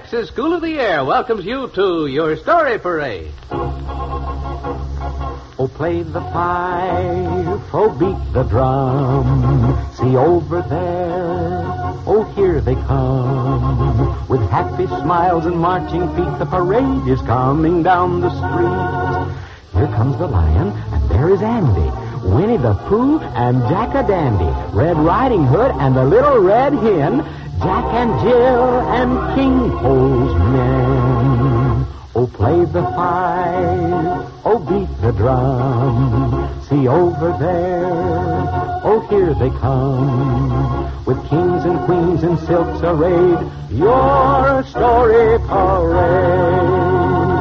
Texas School of the Air welcomes you to your story parade. Oh, play the fife, oh, beat the drum. See over there, oh, here they come. With happy smiles and marching feet, the parade is coming down the street. Here comes the lion, and there is Andy, Winnie the Pooh, and Jack-a-Dandy, Red Riding Hood, and the little red hen, Jack and Jill, and King Cole's men. Oh, play the fife, oh, beat the drum. See over there, oh, here they come. With kings and queens in silks arrayed, your story parade.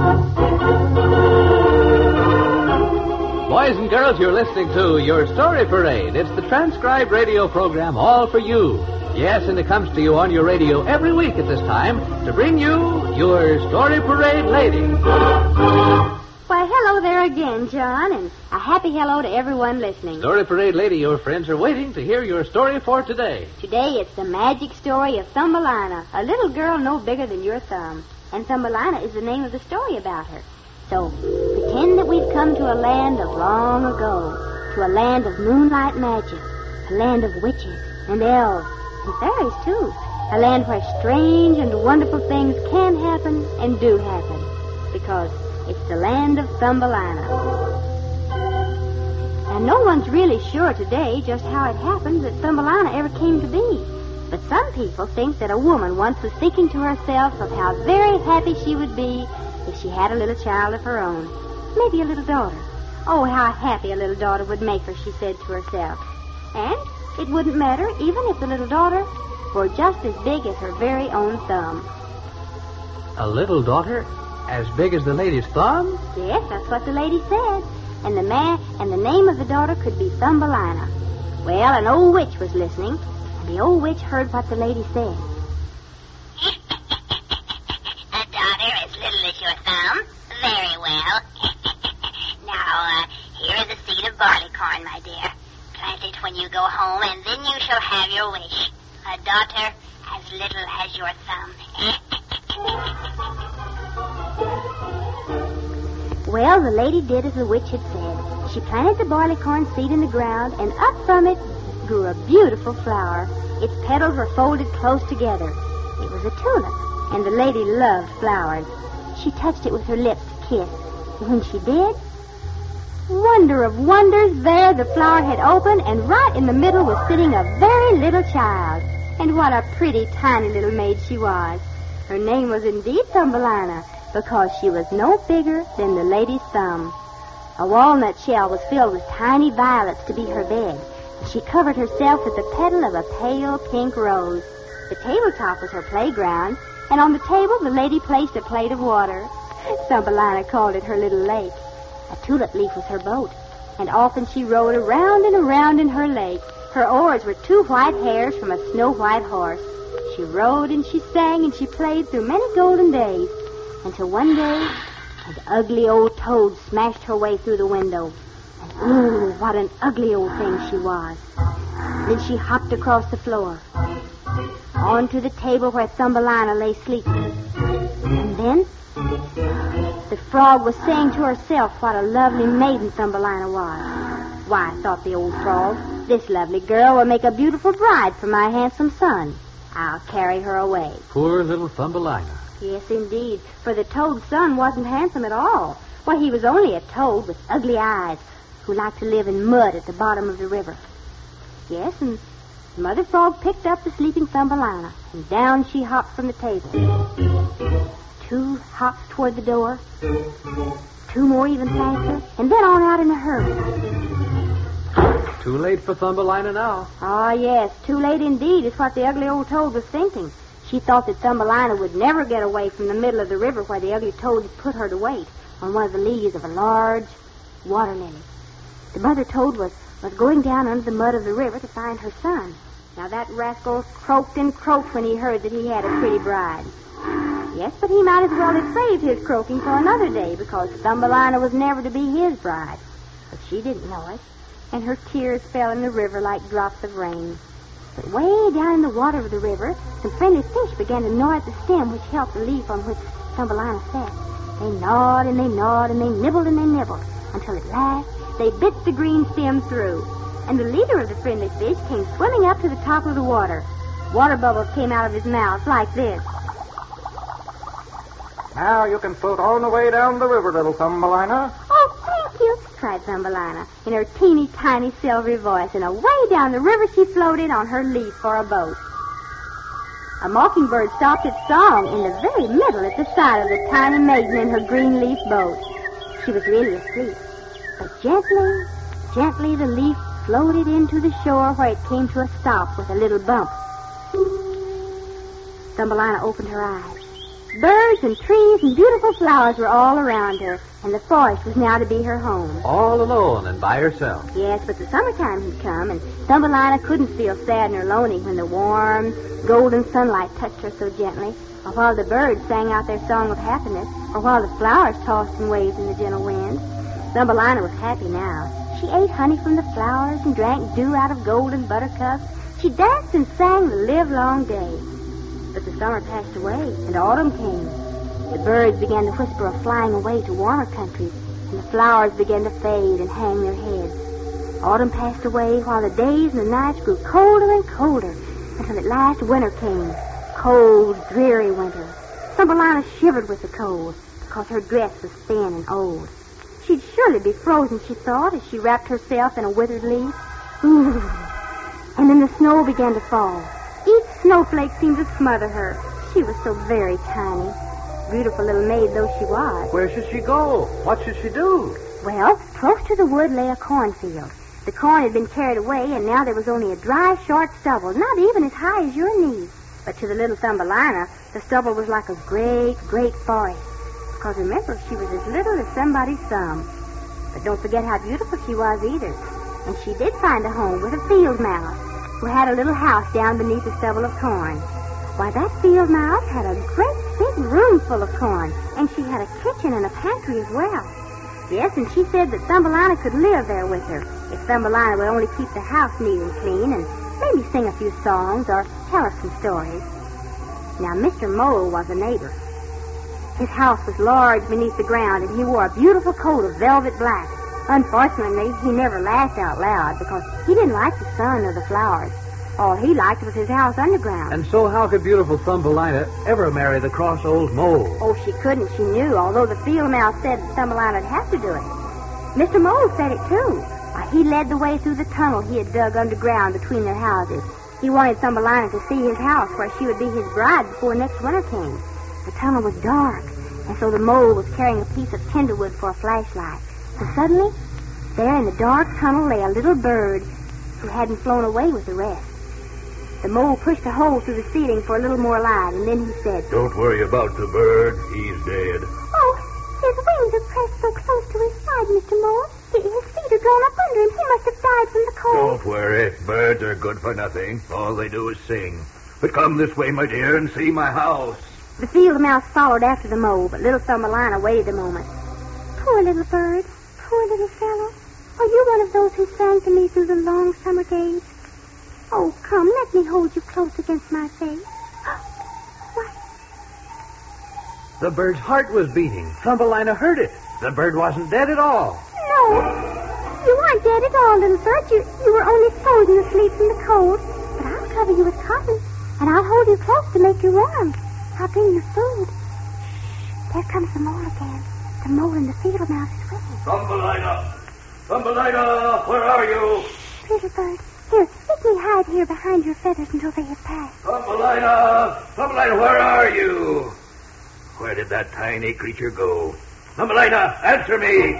Boys and girls, you're listening to Your Story Parade. It's the transcribed radio program all for you. Yes, and it comes to you on your radio every week at this time to bring you Your Story Parade Lady. Why, hello there again, John, and a happy hello to everyone listening. Story Parade Lady, your friends are waiting to hear your story for today. Today it's the magic story of Thumbelina, a little girl no bigger than your thumb. And Thumbelina is the name of the story about her. So, pretend that we've come to a land of long ago, to a land of moonlight magic, a land of witches and elves and fairies, too, a land where strange and wonderful things can happen and do happen, because it's the land of Thumbelina. And no one's really sure today just how it happened that Thumbelina ever came to be. But some people think that a woman once was thinking to herself of how very happy she would be if she had a little child of her own, maybe a little daughter. Oh, how happy a little daughter would make her, she said to herself. And it wouldn't matter even if the little daughter were just as big as her very own thumb. A little daughter as big as the lady's thumb? Yes, that's what the lady said. And the name of the daughter could be Thumbelina. Well, an old witch was listening, and the old witch heard what the lady said. Your thumb? Very well. Now, here is a seed of barley corn, my dear. Plant it when you go home, and then you shall have your wish. A daughter as little as your thumb. Well, the lady did as the witch had said. She planted the barley corn seed in the ground, and up from it grew a beautiful flower. Its petals were folded close together. It was a tulip, and the lady loved flowers. She touched it with her lips to kiss. And when she did, wonder of wonders, there the flower had opened, and right in the middle was sitting a very little child. And what a pretty, tiny little maid she was. Her name was indeed Thumbelina, because she was no bigger than the lady's thumb. A walnut shell was filled with tiny violets to be her bed, and she covered herself with the petal of a pale pink rose. The tabletop was her playground, and on the table the lady placed a plate of water. Thumbelina called it her little lake. A tulip leaf was her boat, and often she rowed around and around in her lake. Her oars were 2 white hairs from a snow-white horse. She rode and she sang and she played through many golden days, until one day an ugly old toad smashed her way through the window. And oh, what an ugly old thing she was. Then she hopped across the floor, onto the table where Thumbelina lay sleeping. And then the frog was saying to herself what a lovely maiden Thumbelina was. Why, thought the old frog, this lovely girl will make a beautiful bride for my handsome son. I'll carry her away. Poor little Thumbelina. Yes, indeed, for the toad's son wasn't handsome at all. Why, he was only a toad with ugly eyes who liked to live in mud at the bottom of the river. Yes, and Mother Frog picked up the sleeping Thumbelina, and down she hopped from the table. 2 hops toward the door, 2 more even faster, and then on out in a hurry. Too late for Thumbelina now. Ah, yes, too late indeed is what the ugly old toad was thinking. She thought that Thumbelina would never get away from the middle of the river where the ugly toad had put her to wait on one of the leaves of a large water lily. The mother toad was going down under the mud of the river to find her son. Now that rascal croaked and croaked when he heard that he had a pretty bride. Yes, but he might as well have saved his croaking for another day, because Thumbelina was never to be his bride. But she didn't know it, and her tears fell in the river like drops of rain. But way down in the water of the river, some friendly fish began to gnaw at the stem which held the leaf on which Thumbelina sat. They gnawed and they gnawed and they nibbled and they nibbled until at last they bit the green stem through. And the leader of the friendly fish came swimming up to the top of the water. Water bubbles came out of his mouth like this. Now you can float all the way down the river, little Thumbelina. Oh, thank you, cried Thumbelina in her teeny tiny silvery voice, and away down the river she floated on her leaf for a boat. A mockingbird stopped its song in the very middle at the side of the tiny maiden in her green leaf boat. She was really asleep, but gently, gently the leaf floated into the shore where it came to a stop with a little bump. Thumbelina opened her eyes. Birds and trees and beautiful flowers were all around her, and the forest was now to be her home. All alone and by herself. Yes, but the summertime had come, and Thumbelina couldn't feel sad nor lonely when the warm, golden sunlight touched her so gently, or while the birds sang out their song of happiness, or while the flowers tossed and waved in the gentle wind. Thumbelina was happy now. She ate honey from the flowers and drank dew out of golden buttercups. She danced and sang the livelong day. But the summer passed away, and autumn came. The birds began to whisper of flying away to warmer countries, and the flowers began to fade and hang their heads. Autumn passed away while the days and the nights grew colder and colder, until at last winter came. Cold, dreary winter. Thumbelina shivered with the cold, because her dress was thin and old. She'd surely be frozen, she thought, as she wrapped herself in a withered leaf. Ooh. And then the snow began to fall. Each snowflake seemed to smother her. She was so very tiny. Beautiful little maid though she was. Where should she go? What should she do? Well, close to the wood lay a cornfield. The corn had been carried away, and now there was only a dry, short stubble, not even as high as your knees. But to the little Thumbelina, the stubble was like a great, great forest. Because remember, she was as little as somebody's thumb. But don't forget how beautiful she was either. And she did find a home with a field mouse, who had a little house down beneath a stubble of corn. Why, that field mouse had a great big room full of corn, and she had a kitchen and a pantry as well. Yes, and she said that Thumbelina could live there with her, if Thumbelina would only keep the house neat and clean, and maybe sing a few songs or tell her some stories. Now, Mr. Mole was a neighbor. His house was large beneath the ground, and he wore a beautiful coat of velvet black. Unfortunately, he never laughed out loud because he didn't like the sun or the flowers. All he liked was his house underground. And so how could beautiful Thumbelina ever marry the cross old mole? Oh, she couldn't, she knew, although the field mouse said that Thumbelina would have to do it. Mr. Mole said it, too. Why, he led the way through the tunnel he had dug underground between their houses. He wanted Thumbelina to see his house where she would be his bride before next winter came. The tunnel was dark, and so the mole was carrying a piece of tinderwood for a flashlight. So suddenly, there in the dark tunnel lay a little bird who hadn't flown away with the rest. The mole pushed a hole through the ceiling for a little more light, and then he said, "Don't worry about the bird. He's dead." "Oh, his wings are pressed so close to his side, Mr. Mole. His feet are drawn up under him. He must have died from the cold." Don't worry. Birds are good for nothing. All they do is sing. But come this way, my dear, and see my house. The field mouse followed after the mole, but little Thumbelina waited a moment. "Poor little bird. Poor little fellow. Are you one of those who sang to me through the long summer days? Oh, come, let me hold you close against my face." What? The bird's heart was beating. Thumbelina heard it. The bird wasn't dead at all. No, you aren't dead at all, little bird. You were only frozen asleep from the cold. But I'll cover you with cotton, and I'll hold you close to make you warm. I'll bring you food. Shh, there comes the mole again. The mole and the field mouse is with him. Thumbelina! Thumbelina, where are you? Shh, little bird. Here, let me hide here behind your feathers until they have passed. Thumbelina! Thumbelina, where are you? Where did that tiny creature go? Thumbelina, answer me!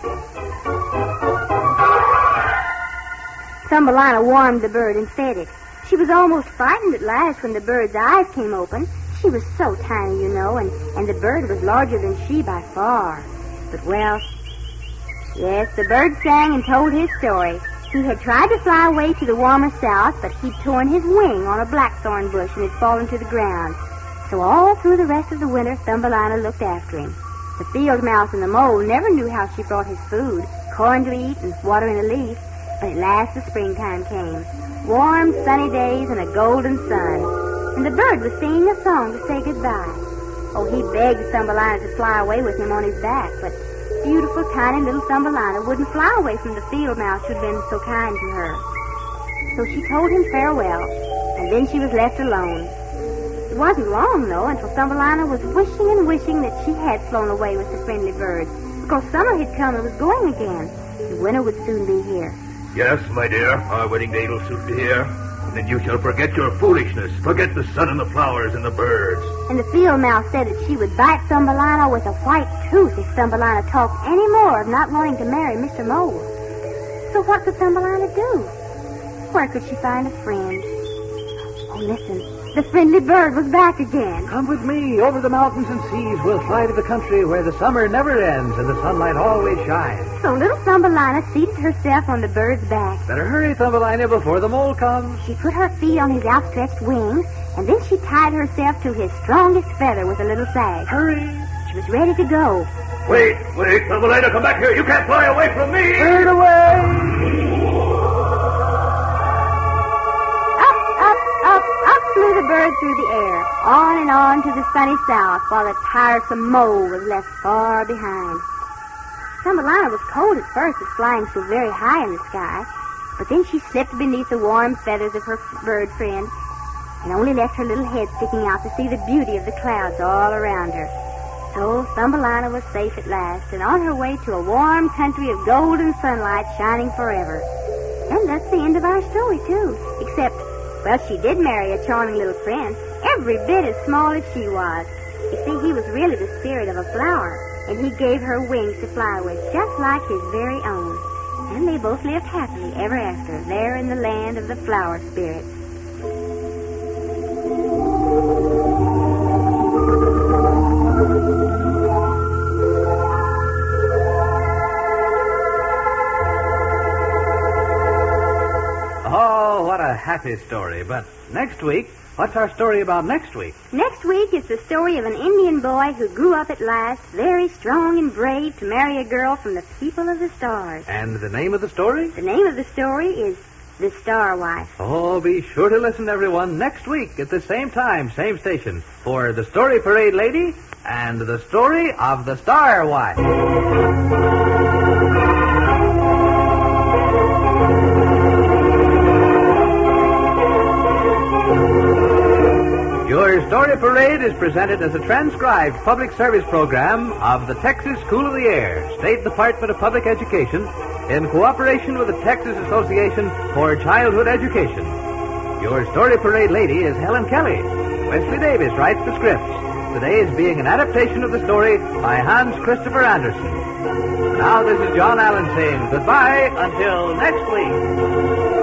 Thumbelina warmed the bird and fed it. She was almost frightened at last when the bird's eyes came open. She was so tiny, you know, and the bird was larger than she by far. But, well, yes, the bird sang and told his story. He had tried to fly away to the warmer south, but he'd torn his wing on a blackthorn bush and had fallen to the ground. So all through the rest of the winter, Thumbelina looked after him. The field mouse and the mole never knew how she brought his food, corn to eat and water in a leaf. But at last the springtime came. warm, sunny days and a golden sun. And the bird was singing a song to say goodbye. Oh, he begged Thumbelina to fly away with him on his back, but beautiful, tiny little Thumbelina wouldn't fly away from the field mouse who'd been so kind to her. So she told him farewell, and then she was left alone. It wasn't long, though, until Thumbelina was wishing and wishing that she had flown away with the friendly bird, because summer had come and was going again, and winter would soon be here. Yes, my dear, our wedding day will soon be here. And then you shall forget your foolishness, forget the sun and the flowers and the birds. And the field mouse said that she would bite Thumbelina with a white tooth if Thumbelina talked any more of not wanting to marry Mr. Mole. So what could Thumbelina do? Where could she find a friend? Oh, listen. The friendly bird was back again. Come with me. Over the mountains and seas, we'll fly to the country where the summer never ends and the sunlight always shines. So little Thumbelina seated herself on the bird's back. Better hurry, Thumbelina, before the mole comes. She put her feet on his outstretched wings, and then she tied herself to his strongest feather with a little sag. Hurry. She was ready to go. Wait, Thumbelina, come back here. You can't fly away from me. Bird away. Up flew the bird through the air, on and on to the sunny south, while the tiresome mole was left far behind. Thumbelina was cold at first at flying so very high in the sky, but then she slipped beneath the warm feathers of her bird friend and only left her little head sticking out to see the beauty of the clouds all around her. So Thumbelina was safe at last and on her way to a warm country of golden sunlight shining forever. And that's the end of our story, too, except... well, she did marry a charming little prince, every bit as small as she was. You see, he was really the spirit of a flower, and he gave her wings to fly with, just like his very own. And they both lived happily ever after, there in the land of the flower spirits. Happy story, but next week, what's our story about next week? Next week is the story of an Indian boy who grew up at last, very strong and brave, to marry a girl from the people of the stars. And the name of the story? The name of the story is The Star Wife. Oh, be sure to listen, everyone, next week at the same time, same station, for the Story Parade Lady and the story of the Star Wife. Your Story Parade is presented as a transcribed public service program of the Texas School of the Air, State Department of Public Education, in cooperation with the Texas Association for Childhood Education. Your Story Parade Lady is Helen Kelly. Wesley Davis writes the scripts. Today is being an adaptation of the story by Hans Christopher Andersen. Now this is John Allen saying goodbye until next week.